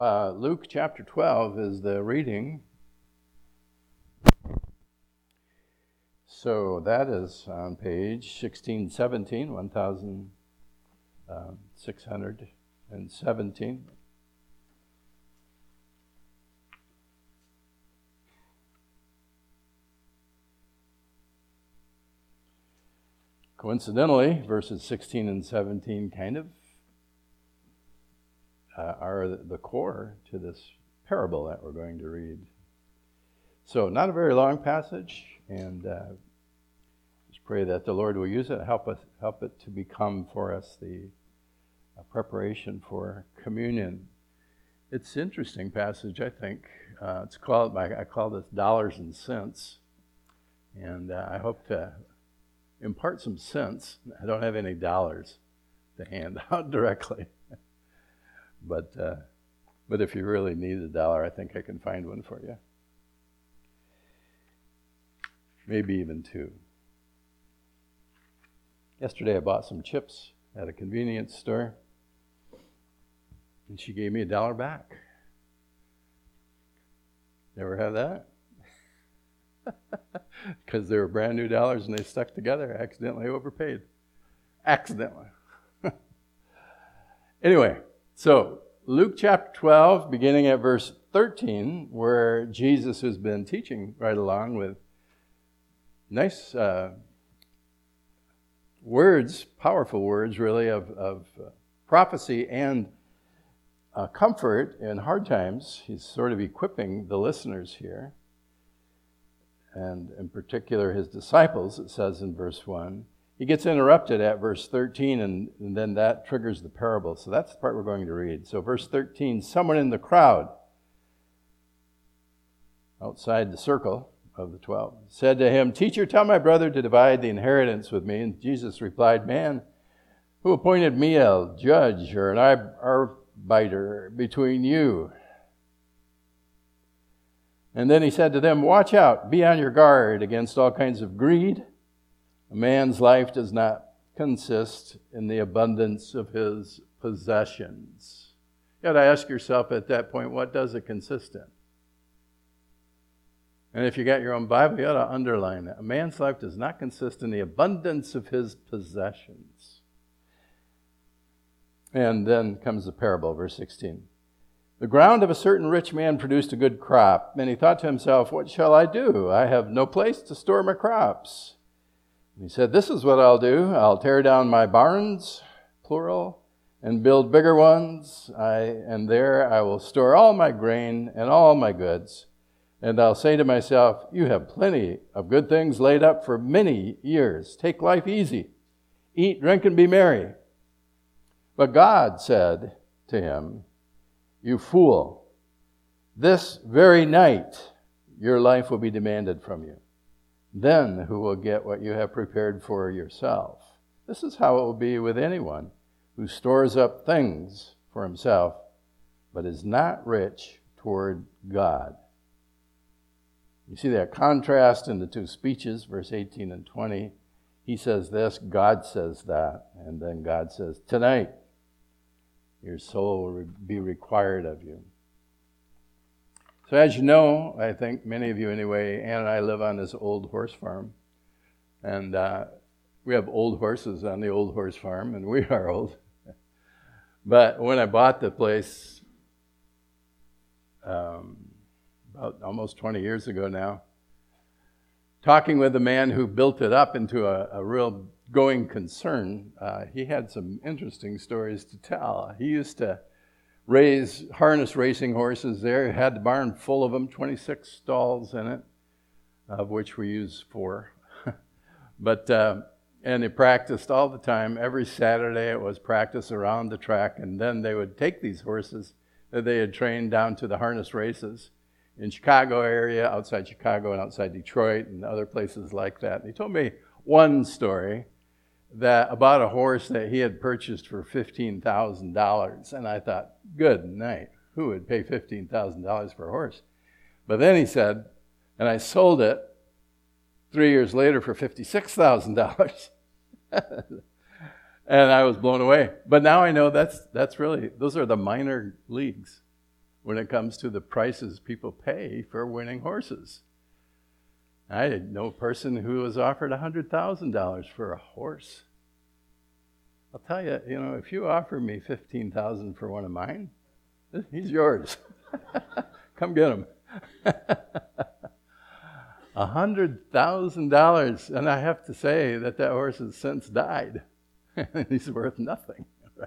Luke chapter 12 is the reading. So that is on page 1617, 1617. Coincidentally, verses 16 and 17 kind of are the core to this parable that we're going to read. So not a very long passage, and just pray that the Lord will use it, help it to become for us the preparation for communion. It's an interesting passage, I think. I call this dollars and cents, and I hope to impart some sense. I don't have any dollars to hand out directly. But if you really need a dollar, I think I can find one for you. Maybe even two. Yesterday I bought some chips at a convenience store, and she gave me $1 back. Never have that? Because they were brand new dollars and they stuck together. I accidentally overpaid. Accidentally. Anyway. So, Luke chapter 12, beginning at verse 13, where Jesus has been teaching right along with nice words, powerful words, really, of prophecy and comfort in hard times. He's sort of equipping the listeners here, and in particular his disciples, it says in verse 1. He gets interrupted at verse 13, and then that triggers the parable. So that's the part we're going to read. So verse 13, someone in the crowd, outside the circle of the 12, said to him, "Teacher, tell my brother to divide the inheritance with me." And Jesus replied, "Man, who appointed me a judge or an arbiter between you?" And then he said to them, "Watch out, be on your guard against all kinds of greed. A man's life does not consist in the abundance of his possessions." You got to ask yourself at that point, what does it consist in? And if you got your own Bible, you ought to underline that. A man's life does not consist in the abundance of his possessions. And then comes the parable, verse 16. The ground of a certain rich man produced a good crop, and he thought to himself, "What shall I do? I have no place to store my crops." He said, "This is what I'll do. I'll tear down my barns," plural, "and build bigger ones. And there I will store all my grain and all my goods. And I'll say to myself, you have plenty of good things laid up for many years. Take life easy. Eat, drink, and be merry." But God said to him, "You fool, this very night your life will be demanded from you. Then who will get what you have prepared for yourself? This is how it will be with anyone who stores up things for himself, but is not rich toward God." You see that contrast in the two speeches, verse 18 and 20. He says this, God says that, and then God says, "Tonight your soul will be required of you." So as you know, I think many of you anyway, Ann and I live on this old horse farm. And we have old horses on the old horse farm, and we are old. But when I bought the place, about almost 20 years ago now, talking with the man who built it up into a real going concern, he had some interesting stories to tell. He used to raise harness racing horses there. He had the barn full of them, 26 stalls in it, of which we use 4. And they practiced all the time. Every Saturday it was practice around the track, and then they would take these horses that they had trained down to the harness races in Chicago area, outside Chicago and outside Detroit and other places like that. And he told me one story that about a horse that he had purchased for $15,000. And I thought, good night, who would pay $15,000 for a horse? But then he said, and I sold it 3 years later for $56,000. And I was blown away. But now I know that's really, those are the minor leagues. when it comes to the prices people pay for winning horses. I know a person who was offered $100,000 for a horse. I'll tell you, if you offer me $15,000 for one of mine, he's yours. Come get him. $100,000, and I have to say that horse has since died. He's worth nothing, right?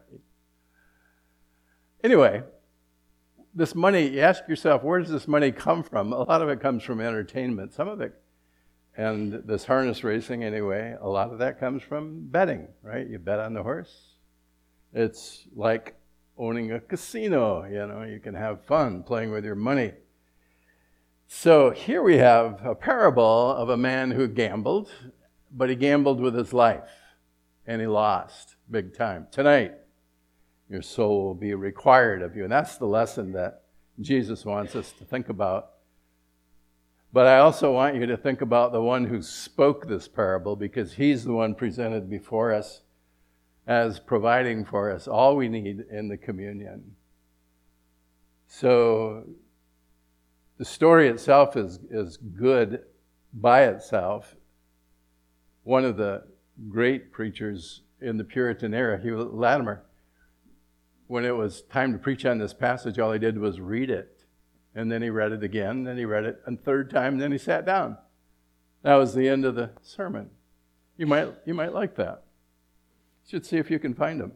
Anyway, this money, you ask yourself, where does this money come from? A lot of it comes from entertainment. Some of it, and this harness racing anyway, a lot of that comes from betting, right? You bet on the horse. It's like owning a casino, you can have fun playing with your money. So here we have a parable of a man who gambled, but he gambled with his life, and he lost big time. Tonight, your soul will be required of you, and that's the lesson that Jesus wants us to think about. But I also want you to think about the one who spoke this parable, because he's the one presented before us as providing for us all we need in the communion. So the story itself is good by itself. One of the great preachers in the Puritan era, Hugh Latimer, when it was time to preach on this passage, all he did was read it. And then he read it again, then he read it a third time, and then he sat down. That was the end of the sermon. You might like that. You should see if you can find them.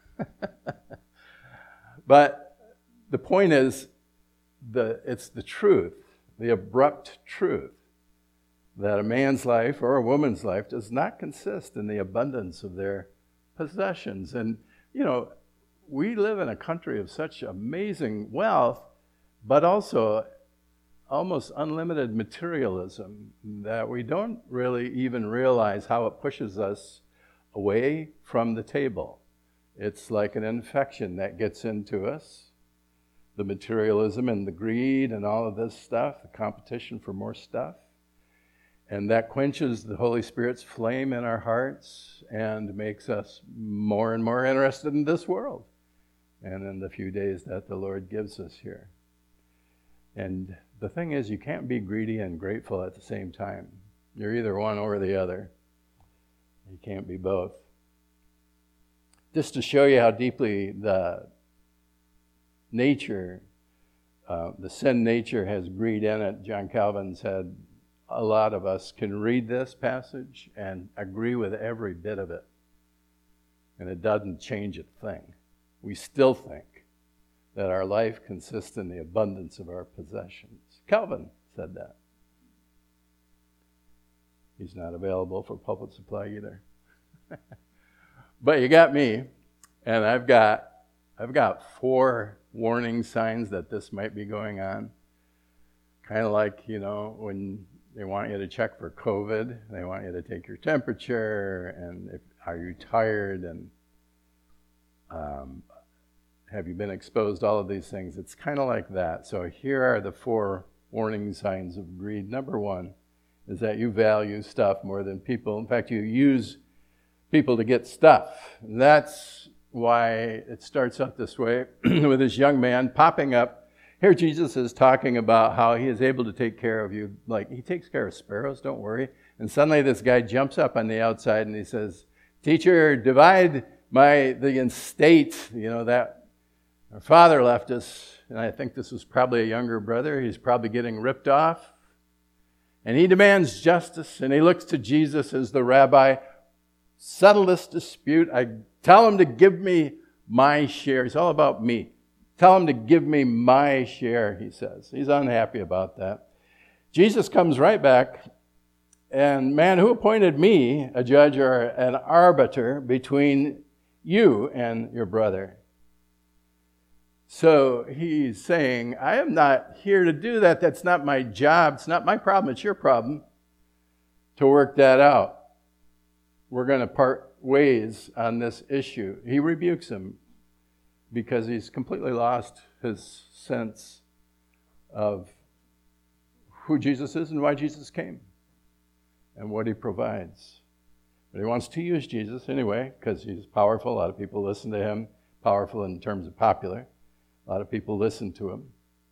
But the point is, it's the truth, the abrupt truth, that a man's life or a woman's life does not consist in the abundance of their possessions. And, we live in a country of such amazing wealth, but also almost unlimited materialism, that we don't really even realize how it pushes us away from the table. It's like an infection that gets into us. The materialism and the greed and all of this stuff, the competition for more stuff. And that quenches the Holy Spirit's flame in our hearts and makes us more and more interested in this world and in the few days that the Lord gives us here. And the thing is, you can't be greedy and grateful at the same time. You're either one or the other. You can't be both. Just to show you how deeply the nature, the sin nature has greed in it, John Calvin said, a lot of us can read this passage and agree with every bit of it. And it doesn't change a thing. We still think that our life consists in the abundance of our possessions. Calvin said that. He's not available for public supply either. But you got me, and I've got 4 warning signs that this might be going on. Kind of like, when they want you to check for COVID, they want you to take your temperature, and are you tired, and have you been exposed, all of these things. It's kind of like that. So here are the 4 warning signs of greed. Number 1 is that you value stuff more than people. In fact, you use people to get stuff. And that's why it starts out this way with this young man popping up. Here Jesus is talking about how he is able to take care of you. Like, he takes care of sparrows, don't worry. And suddenly this guy jumps up on the outside and he says, "Teacher, divide the estate, that our father left us." And I think this was probably a younger brother. He's probably getting ripped off. And he demands justice, and he looks to Jesus as the rabbi. Settle this dispute. I tell him to give me my share. It's all about me. Tell him to give me my share, he says. He's unhappy about that. Jesus comes right back, and man, who appointed me a judge or an arbiter between you and your brother? So he's saying, I am not here to do that. That's not my job. It's not my problem. It's your problem to work that out. We're going to part ways on this issue. He rebukes him because he's completely lost his sense of who Jesus is and why Jesus came and what he provides. But he wants to use Jesus anyway because he's powerful. A lot of people listen to him. Powerful in terms of popular. A lot of people listen to him.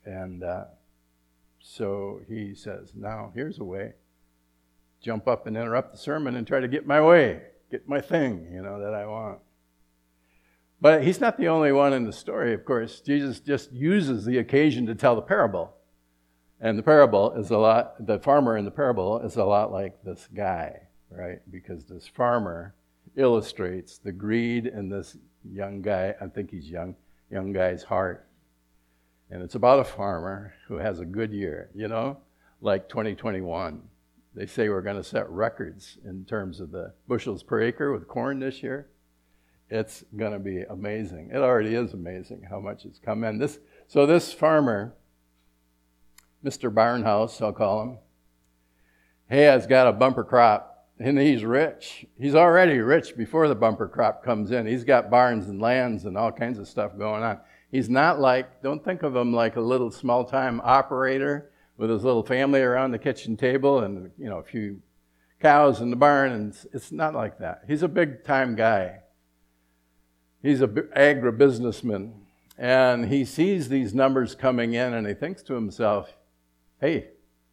And so he says, now here's a way. Jump up and interrupt the sermon and try to get my way, get my thing, that I want. But he's not the only one in the story, of course. Jesus just uses the occasion to tell the parable. And the farmer in the parable is a lot like this guy, right? Because this farmer illustrates the greed in this young guy, I think he's young guy's heart. And it's about a farmer who has a good year, like 2021. They say we're going to set records in terms of the bushels per acre with corn this year. It's going to be amazing. It already is amazing how much it's come in. So this farmer, Mr. Barnhouse, I'll call him, he has got a bumper crop, and he's rich. He's already rich before the bumper crop comes in. He's got barns and lands and all kinds of stuff going on. He's not don't think of him like a little small-time operator with his little family around the kitchen table and, a few cows in the barn, and it's not like that. He's a big-time guy. He's an agribusinessman, and he sees these numbers coming in, and he thinks to himself, hey,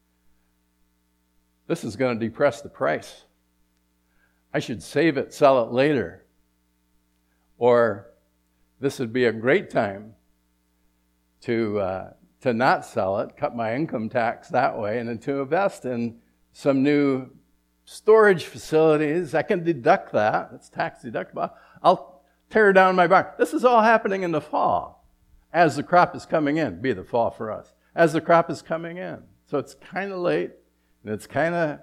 this is going to depress the price. I should save it, sell it later. Or this would be a great time to not sell it, cut my income tax that way, and then to invest in some new storage facilities. I can deduct that. It's tax deductible. I'll tear down my barn. This is all happening in the fall as the crop is coming in. Be the fall for us. As the crop is coming in. So it's kind of late, and it's kind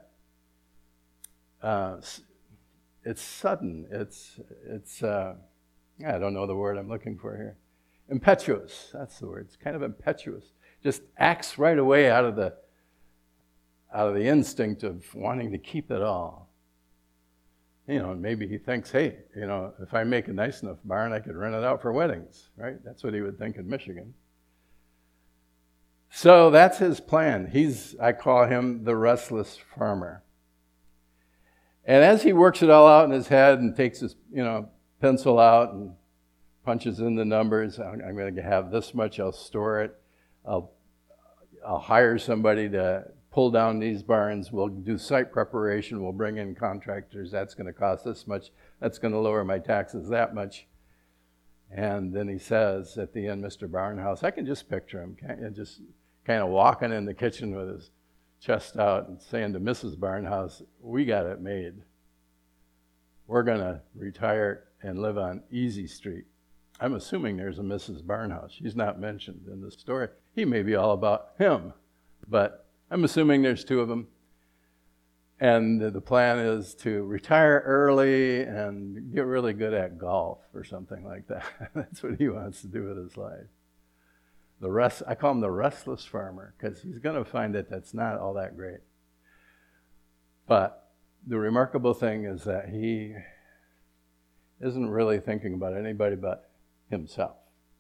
of, it's sudden. It's I don't know the word I'm looking for here. Impetuous, that's the word. It's kind of impetuous. Just acts right away out of the instinct of wanting to keep it all. And maybe he thinks, hey, if I make a nice enough barn, I could rent it out for weddings, right? That's what he would think in Michigan. So that's his plan. I call him the restless farmer. And as he works it all out in his head and takes his, pencil out and punches in the numbers, I'm going to have this much, I'll store it. I'll hire somebody to pull down these barns. We'll do site preparation. We'll bring in contractors. That's going to cost this much. That's going to lower my taxes that much. And then he says at the end, Mr. Barnhouse, I can just picture him, just kind of walking in the kitchen with his chest out and saying to Mrs. Barnhouse, we got it made. We're going to retire and live on Easy Street. I'm assuming there's a Mrs. Barnhouse. She's not mentioned in the story. He may be all about him, but I'm assuming there's two of them. And the plan is to retire early and get really good at golf or something like that. That's what he wants to do with his life. I call him the restless farmer because he's going to find that that's not all that great. But the remarkable thing is that he isn't really thinking about anybody but himself.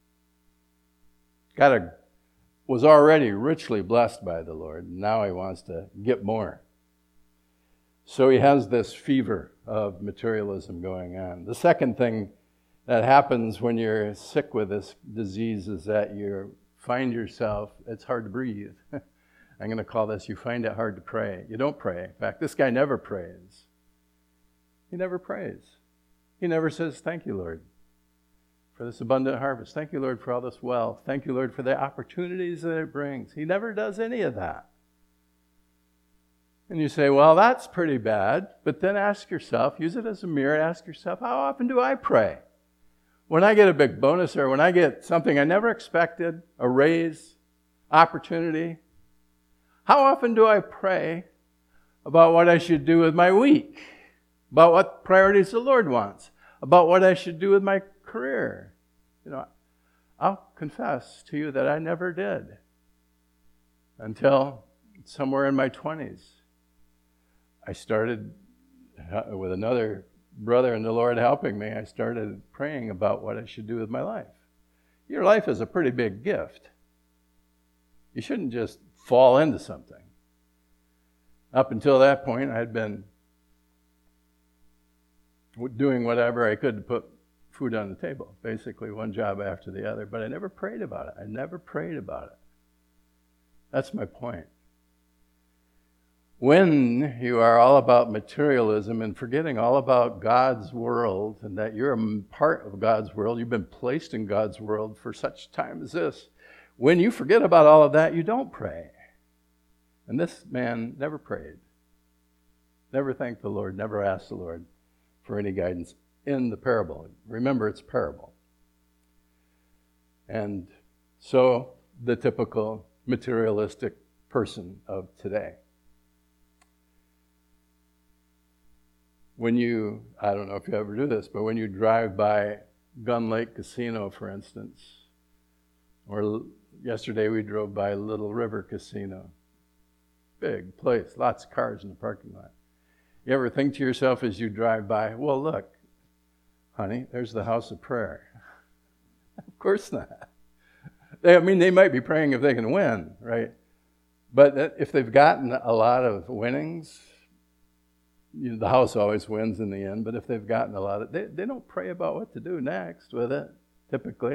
Was already richly blessed by the Lord. Now he wants to get more. So he has this fever of materialism going on. The second thing that happens when you're sick with this disease is that you find yourself, it's hard to breathe. I'm going to call this, you find it hard to pray. You don't pray. In fact, this guy never prays. He never prays. He never says, thank you, Lord, for this abundant harvest. Thank you, Lord, for all this wealth. Thank you, Lord, for the opportunities that it brings. He never does any of that. And you say, well, that's pretty bad. But then ask yourself, use it as a mirror, ask yourself, how often do I pray? When I get a big bonus or when I get something I never expected, a raise, opportunity, how often do I pray about what I should do with my week? About what priorities the Lord wants? About what I should do with my career? I'll confess to you that I never did until somewhere in my 20s. I started with another brother in the Lord helping me. I started praying about what I should do with my life. Your life is a pretty big gift. You shouldn't just fall into something. Up until that point, I'd been doing whatever I could to put food on the table, basically one job after the other, but I never prayed about it. That's my point. When you are all about materialism and forgetting all about God's world and that you're a part of God's world, you've been placed in God's world for such time as this. When you forget about all of that, you don't pray. And this man never prayed, never thanked the Lord, never asked the Lord for any guidance in the parable. Remember, it's a parable. And so the typical materialistic person of today. When you, I don't know if you ever do this, but when you drive by Gun Lake Casino, for instance, or yesterday we drove by Little River Casino, big place, lots of cars in the parking lot. You ever think to yourself as you drive by, well, look, honey, there's the house of prayer. Of course not. They might be praying if they can win, right? But if they've gotten a lot of winnings, the house always wins in the end, but if they've gotten a lot of, they don't pray about what to do next with it, typically.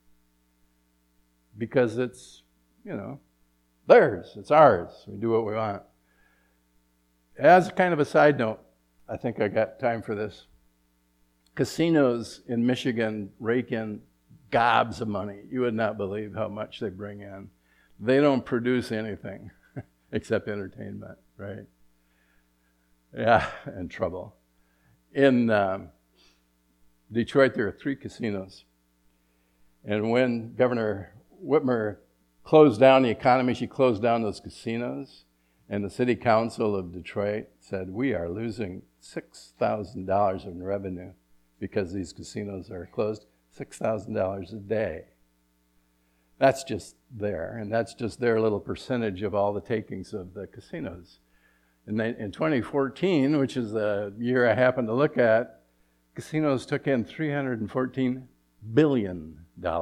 Because it's, theirs, it's ours. We do what we want. As kind of a side note, I think I got time for this. Casinos in Michigan rake in gobs of money. You would not believe how much they bring in. They don't produce anything except entertainment, right? Yeah, and trouble. In Detroit, there are 3 casinos. And when Governor Whitmer closed down the economy, she closed down those casinos. And the city council of Detroit said, we are losing $6,000 in revenue because these casinos are closed. $6,000 a day. That's just there, and that's just their little percentage of all the takings of the casinos. In 2014, which is the year I happened to look at, casinos took in $314 billion.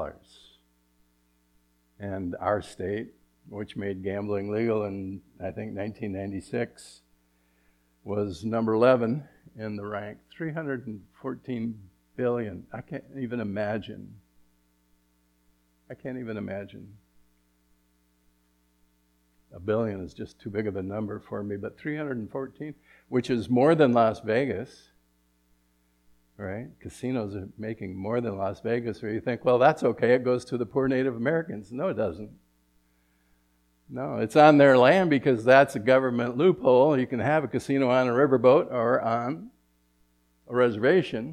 And our state, which made gambling legal in, I think, 1996, was number 11 in the rank, $314 billion. I can't even imagine. $1 billion is just too big of a number for me, but 314, which is more than Las Vegas, right? Casinos are making more than Las Vegas, where you think, well, that's okay, it goes to the poor Native Americans. No, it doesn't. No, it's on their land because that's a government loophole. You can have a casino on a riverboat or on a reservation.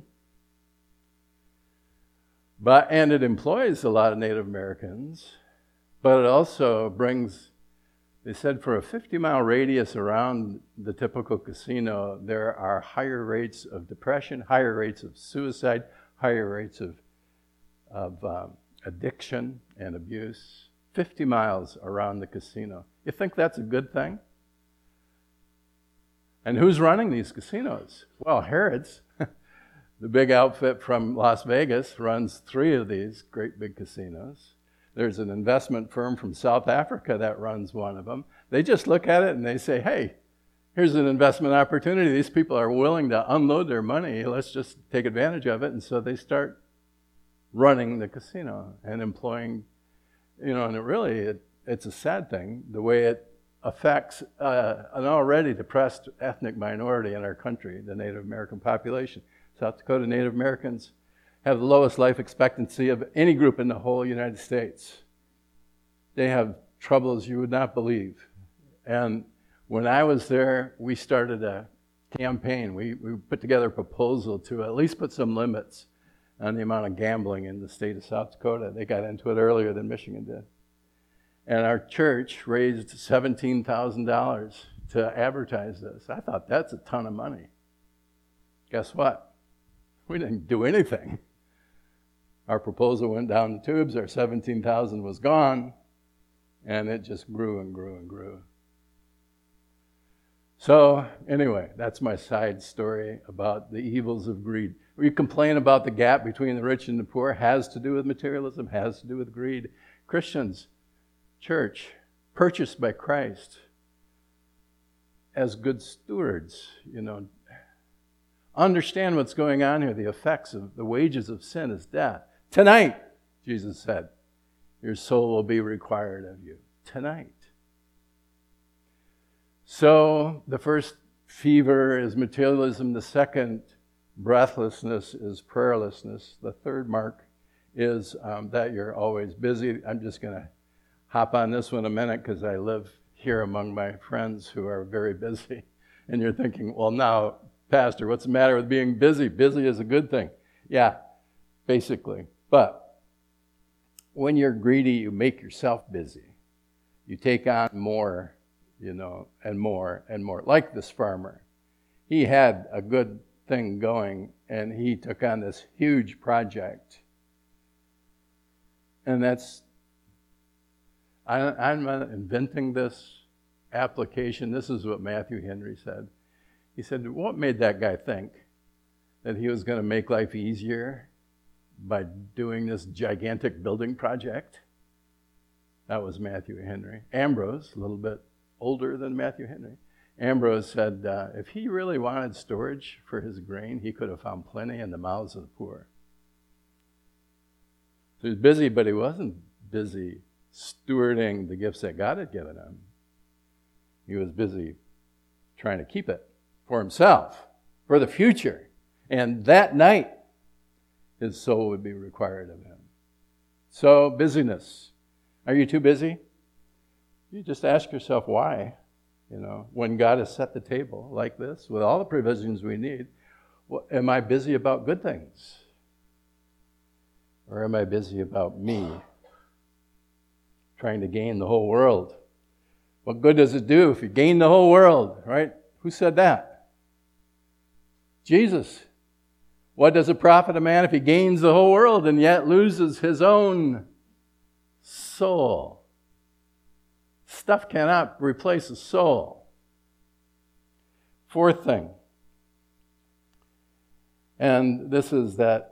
And it employs a lot of Native Americans, but it also brings, they said for a 50-mile radius around the typical casino, there are higher rates of depression, higher rates of suicide, higher rates of addiction and abuse. 50 miles around the casino. You think that's a good thing? And who's running these casinos? Well, Harrods, the big outfit from Las Vegas, runs 3 of these great big casinos. There's an investment firm from South Africa that runs one of them. They just look at it and they say, hey, here's an investment opportunity. These people are willing to unload their money. Let's just take advantage of it. And so they start running the casino and employing, and it's a sad thing, the way it affects an already depressed ethnic minority in our country, the Native American population. South Dakota Native Americans have the lowest life expectancy of any group in the whole United States. They have troubles you would not believe. And when I was there, we started a campaign. We put together a proposal to at least put some limits on the amount of gambling in the state of South Dakota. They got into it earlier than Michigan did. And our church raised $17,000 to advertise this. I thought, that's a ton of money. Guess what? We didn't do anything. Our proposal went down the tubes. Our $17,000 was gone. And it just grew and grew and grew. So anyway, that's my side story about the evils of greed. We complain about the gap between the rich and the poor. Has to do with materialism, has to do with greed. Christians, church, purchased by Christ as good stewards, understand what's going on here. The effects of the wages of sin is death. Tonight, Jesus said, your soul will be required of you. Tonight. So the first fever is materialism. The second, breathlessness, is prayerlessness. The third mark is that you're always busy. I'm just going to hop on this one a minute because I live here among my friends who are very busy. And you're thinking, well, now, Pastor, what's the matter with being busy? Busy is a good thing. Yeah, basically. But when you're greedy, you make yourself busy. You take on more, and more and more. Like this farmer. He had a good thing going, and he took on this huge project. And I'm not inventing this application. This is what Matthew Henry said. He said, what made that guy think that he was going to make life easier by doing this gigantic building project? That was Matthew Henry. Ambrose, a little bit older than Matthew Henry, Ambrose said if he really wanted storage for his grain, he could have found plenty in the mouths of the poor. So he was busy, but he wasn't busy stewarding the gifts that God had given him. He was busy trying to keep it for himself, for the future. And that night, his soul would be required of him. So, busyness. Are you too busy? You just ask yourself why. When God has set the table like this, with all the provisions we need, am I busy about good things? Or am I busy about me? Trying to gain the whole world. What good does it do if you gain the whole world, right? Who said that? Jesus. What does it profit a man if he gains the whole world and yet loses his own soul? Stuff cannot replace a soul. Fourth thing, and this is that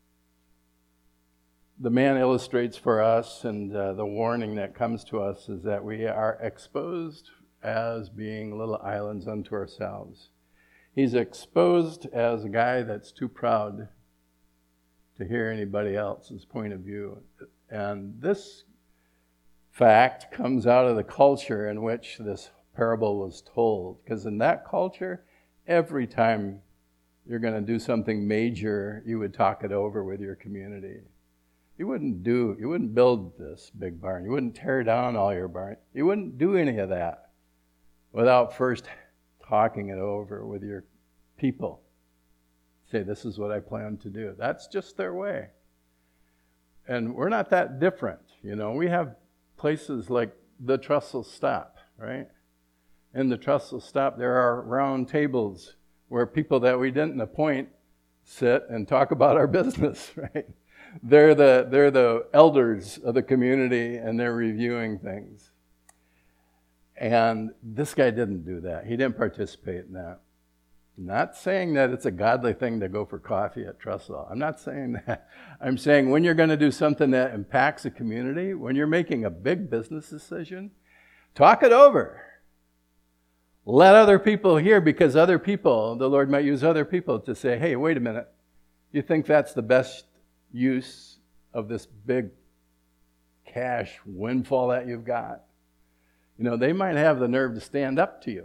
the man illustrates for us, and the warning that comes to us is that we are exposed as being little islands unto ourselves. He's exposed as a guy that's too proud to hear anybody else's point of view. And this fact comes out of the culture in which this parable was told. Because in that culture, every time you're going to do something major, you would talk it over with your community. You wouldn't build this big barn. You wouldn't tear down all your barn. You wouldn't do any of that without first talking it over with your people. Say, this is what I plan to do. That's just their way. And we're not that different. We have places like the Trussell Stop, right? In the Trussell Stop, there are round tables where people that we didn't appoint sit and talk about our business, right? They're the elders of the community, and they're reviewing things. And this guy didn't do that. He didn't participate in that. I'm not saying that it's a godly thing to go for coffee at Trussell. I'm not saying that. I'm saying when you're going to do something that impacts a community, when you're making a big business decision, talk it over. Let other people hear, because other people, the Lord might use other people to say, hey, wait a minute. You think that's the best use of this big cash windfall that you've got? They might have the nerve to stand up to you.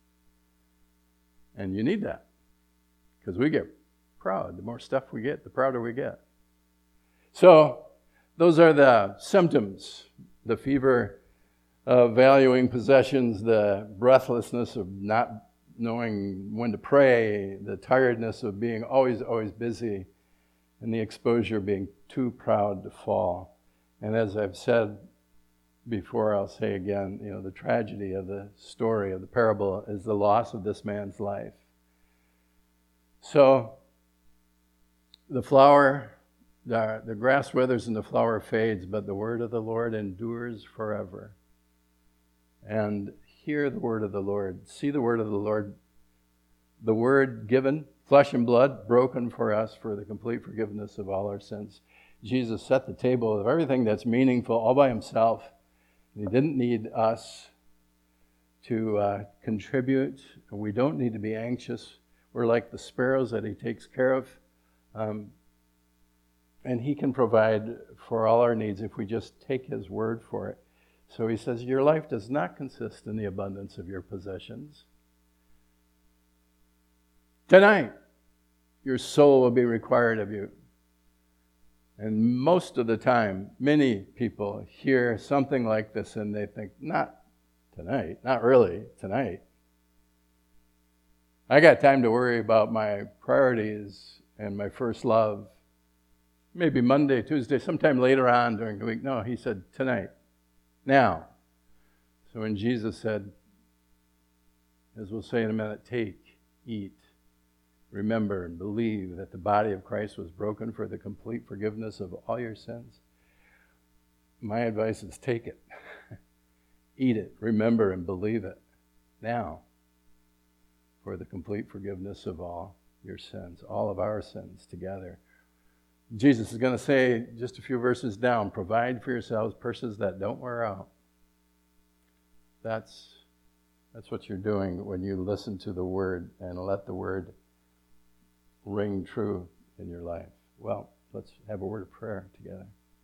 And you need that. Because we get proud. The more stuff we get, the prouder we get. So, those are the symptoms. The fever of valuing possessions, the breathlessness of not knowing when to pray, the tiredness of being always busy, and the exposure of being too proud to fall. And as I've said before, I'll say again, the tragedy of the story of the parable is the loss of this man's life. So, the grass withers and the flower fades, but the word of the Lord endures forever. And hear the word of the Lord. See the word of the Lord. The word given, flesh and blood, broken for us for the complete forgiveness of all our sins. Jesus set the table of everything that's meaningful all by himself. He didn't need us to contribute. We don't need to be anxious. We're like the sparrows that he takes care of. And he can provide for all our needs if we just take his word for it. So he says, your life does not consist in the abundance of your possessions. Tonight, your soul will be required of you. And most of the time, many people hear something like this and they think, not tonight, not really tonight. I got time to worry about my priorities and my first love. Maybe Monday, Tuesday, sometime later on during the week. No, he said tonight, now. So when Jesus said, as we'll say in a minute, take, eat, remember and believe that the body of Christ was broken for the complete forgiveness of all your sins, my advice is take it. Eat it, remember and believe it now for the complete forgiveness of all your sins, all of our sins together. Jesus is going to say, just a few verses down, provide for yourselves purses that don't wear out. That's what you're doing when you listen to the Word and let the Word ring true in your life. Well, let's have a word of prayer together.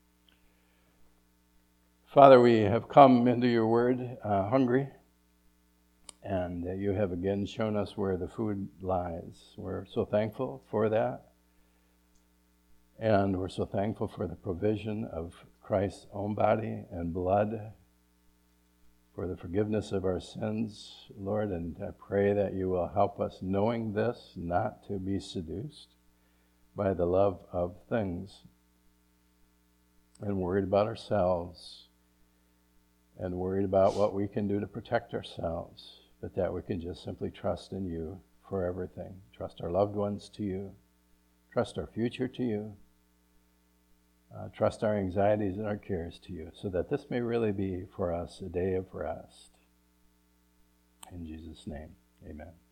Father, we have come into your Word hungry, and you have again shown us where the food lies. We're so thankful for that. And we're so thankful for the provision of Christ's own body and blood for the forgiveness of our sins, Lord. And I pray that you will help us, knowing this, not to be seduced by the love of things and worried about ourselves and worried about what we can do to protect ourselves, but that we can just simply trust in you for everything. Trust our loved ones to you. Trust our future to you. Trust our anxieties and our cares to you, so that this may really be for us a day of rest. In Jesus' name, amen.